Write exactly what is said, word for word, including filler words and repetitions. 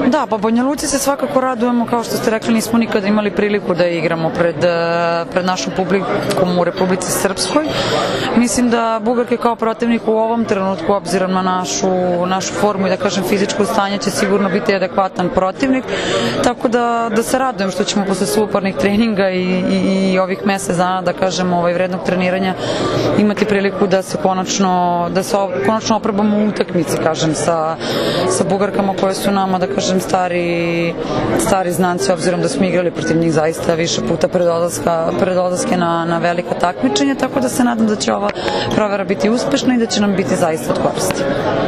Da, pa Banja Luci se svakako radujemo, kao što ste rekli, nismo nikada imali priliku da igramo pred, pred našom publikom u Republici Srpskoj. Mislim da Bugarke kao protivnik u ovom trenutku, obzirom na našu, našu formu i da kažem fizičko stanje, će sigurno biti adekvatan protivnik, tako da, da se radujem što ćemo posle suparnih treninga i, i, i ovih mesec dana, da kažem, ovaj, vrednog treniranja imati priliku da se konačno, da se konačno oprobamo u utakmici, kažem, sa, sa Bugarkama koje su nama, da kažem, stari, stari znanci, obzirom da smo igrali protiv njih zaista više puta pred odlaska, pred odlaske na, na velika takmičenja, tako da se nadam da će ova provera biti uspešna i da će nam biti zaista od koristi.